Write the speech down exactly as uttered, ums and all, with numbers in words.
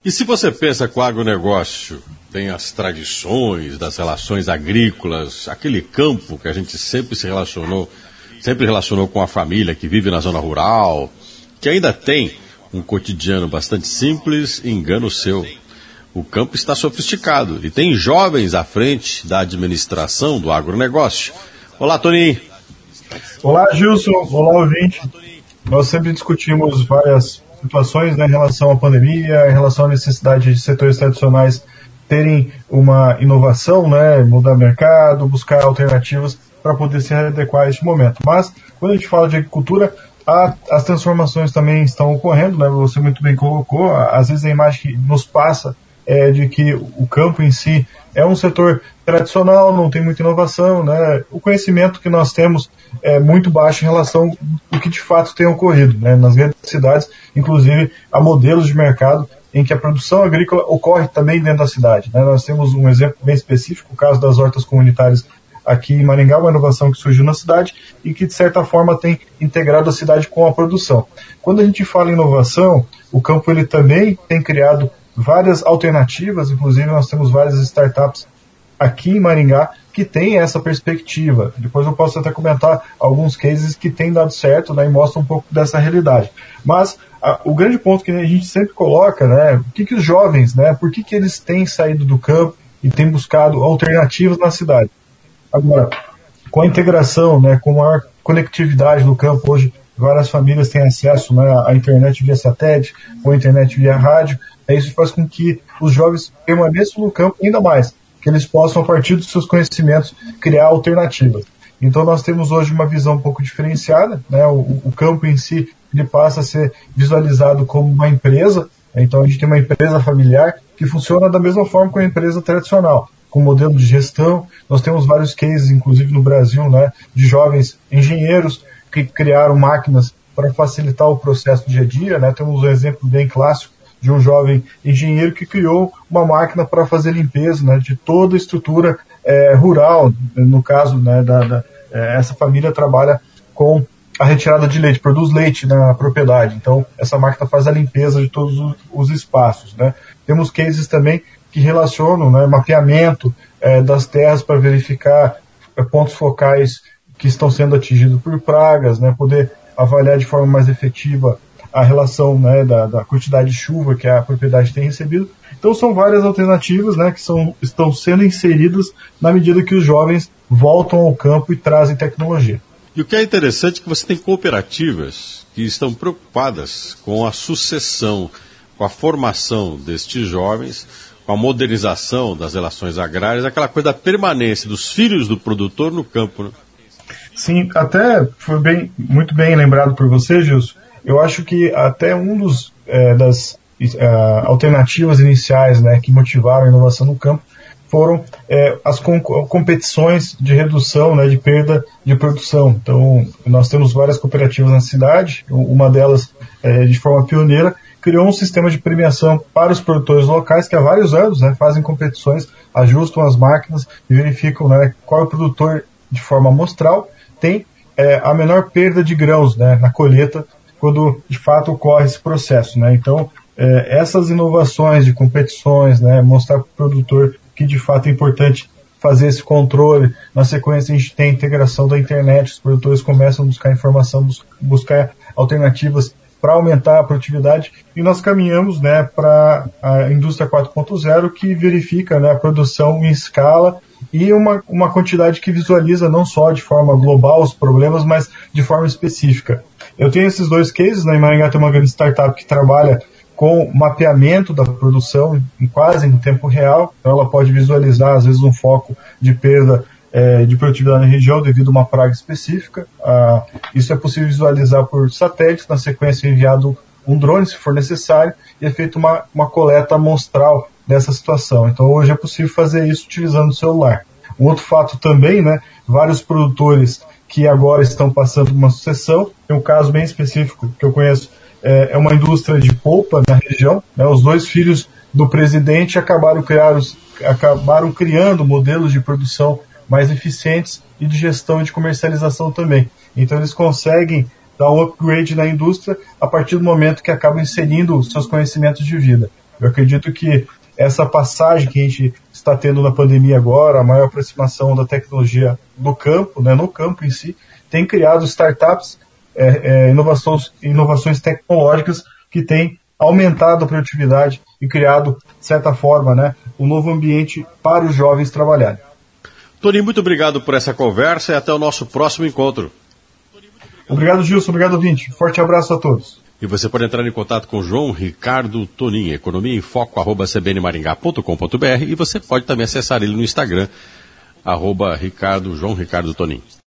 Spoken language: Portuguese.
E se você pensa que o agronegócio tem as tradições das relações agrícolas, aquele campo que a gente sempre se relacionou, sempre relacionou com a família que vive na zona rural, que ainda tem um cotidiano bastante simples, engano seu. O campo está sofisticado e tem jovens à frente da administração do agronegócio. Olá, Toninho. Olá, Gilson. Olá, ouvinte. Nós sempre discutimos várias situações, né, em relação à pandemia, em relação à necessidade de setores tradicionais terem uma inovação, né, mudar mercado, buscar alternativas para poder se adequar a este momento. Mas, quando a gente fala de agricultura, a, as transformações também estão ocorrendo, né, você muito bem colocou. Às vezes a imagem que nos passa é de que o campo em si é um setor tradicional, não tem muita inovação, né? O conhecimento que nós temos é muito baixo em relação ao que de fato tem ocorrido, né? Nas grandes cidades, inclusive, há modelos de mercado em que a produção agrícola ocorre também dentro da cidade, né? Nós temos um exemplo bem específico, o caso das hortas comunitárias aqui em Maringá, uma inovação que surgiu na cidade e que, de certa forma, tem integrado a cidade com a produção. Quando a gente fala em inovação, o campo ele também tem criado várias alternativas, inclusive nós temos várias startups aqui em Maringá que tem essa perspectiva. Depois eu posso até comentar alguns cases que têm dado certo, né, e mostram um pouco dessa realidade. Mas a, o grande ponto que a gente sempre coloca, né, o que, que os jovens, né, por que, que eles têm saído do campo e têm buscado alternativas na cidade? Agora, com a integração, né, com a maior conectividade do campo, hoje várias famílias têm acesso, né, à internet via satélite ou à internet via rádio. Isso faz com que os jovens permaneçam no campo ainda mais, que eles possam, a partir dos seus conhecimentos, criar alternativas. Então nós temos hoje uma visão um pouco diferenciada, né? o, o campo em si ele passa a ser visualizado como uma empresa, né? Então a gente tem uma empresa familiar que funciona da mesma forma que uma empresa tradicional, com modelo de gestão. Nós temos vários cases, inclusive no Brasil, né, de jovens engenheiros que criaram máquinas para facilitar o processo do dia a dia, né? Temos um exemplo bem clássico de um jovem engenheiro que criou uma máquina para fazer limpeza, né, de toda a estrutura é, rural. No caso, né, da, da, é, essa família trabalha com a retirada de leite, produz leite na propriedade. Então, essa máquina faz a limpeza de todos os, os espaços, né. Temos cases também que relacionam, né, mapeamento é, das terras para verificar é, pontos focais que estão sendo atingidos por pragas, né, poder avaliar de forma mais efetiva a relação, né, da, da quantidade de chuva que a propriedade tem recebido. Então são várias alternativas, né, que são, estão sendo inseridas na medida que os jovens voltam ao campo e trazem tecnologia. E o que é interessante é que você tem cooperativas que estão preocupadas com a sucessão, com a formação destes jovens, com a modernização das relações agrárias, aquela coisa da permanência dos filhos do produtor no campo, né? Sim, até foi bem, muito bem lembrado por você, Gilson. Eu acho que até um dos é, das é, alternativas iniciais, né, que motivaram a inovação no campo foram é, as com, competições de redução, né, de perda de produção. Então, nós temos várias cooperativas na cidade, uma delas, é, de forma pioneira, criou um sistema de premiação para os produtores locais que há vários anos, né, fazem competições, ajustam as máquinas e verificam, né, qual é o produtor de forma amostral tem é, a menor perda de grãos, né, na colheita, quando de fato ocorre esse processo, né? Então, é, essas inovações de competições, né, mostrar para o produtor que de fato é importante fazer esse controle. Na sequência, a gente tem a integração da internet, os produtores começam a buscar informação, bus- buscar alternativas para aumentar a produtividade, e nós caminhamos, né, para a indústria quatro ponto zero, que verifica, né, a produção em escala e uma, uma quantidade que visualiza não só de forma global os problemas, mas de forma específica. Eu tenho esses dois cases, né, em Maringá tem uma grande startup que trabalha com mapeamento da produção em quase em tempo real, então ela pode visualizar às vezes um foco de perda é, de produtividade na região devido a uma praga específica. Ah, isso é possível visualizar por satélite, na sequência é enviado um drone se for necessário e é feita uma, uma coleta amostral dessa situação. Então hoje é possível fazer isso utilizando o celular. Um outro fato também, né, vários produtores que agora estão passando por uma sucessão, tem um caso bem específico que eu conheço, é, é uma indústria de polpa na região, né, os dois filhos do presidente acabaram, criar os, acabaram criando modelos de produção mais eficientes e de gestão e de comercialização também. Então eles conseguem dar um upgrade na indústria a partir do momento que acabam inserindo os seus conhecimentos de vida. Eu acredito que essa passagem que a gente está tendo na pandemia agora, a maior aproximação da tecnologia do campo, né, no campo em si, tem criado startups, é, é, inovações, inovações tecnológicas que têm aumentado a produtividade e criado, de certa forma, né, um novo ambiente para os jovens trabalharem. Toninho, muito obrigado por essa conversa e até o nosso próximo encontro. Obrigado, Gilson. Obrigado, ouvinte. Forte abraço a todos. E você pode entrar em contato com João Ricardo Tonin, economia em foco, arroba c b n maringá ponto com ponto b r, e você pode também acessar ele no Instagram, arroba Ricardo, João Ricardo Tonin.